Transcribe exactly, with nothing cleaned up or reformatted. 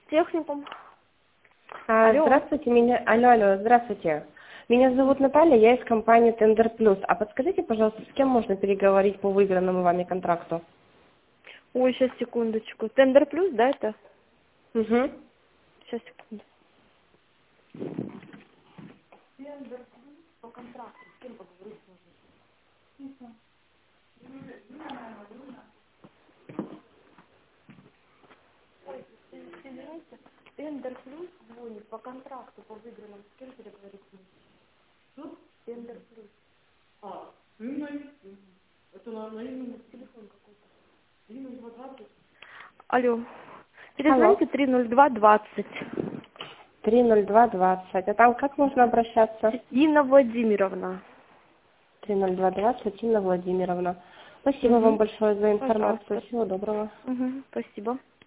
Техникум. А, Алло. Здравствуйте, меня... Алло, алло, здравствуйте. Меня зовут Наталья, я из компании Tender Plus. А подскажите, пожалуйста, с кем можно переговорить по выигранному вами контракту? Ой, сейчас, секундочку. Тендер плюс, да, это? Угу. Сейчас, секунду. Тендер плюс звонит по контракту, по выигранному. С кем переговорить? Тендер плюс. А, именно, это на, на именно телефон какой-то. Именно два двадцать. Алло. Алло. Перезвоните три ноль два двадцать. три ноль два двадцать. А там как можно обращаться? Инна Владимировна. три ноль два двадцать, Инна Владимировна. Спасибо вам Угу. большое за информацию. Пожалуйста. Всего доброго. Угу. Спасибо.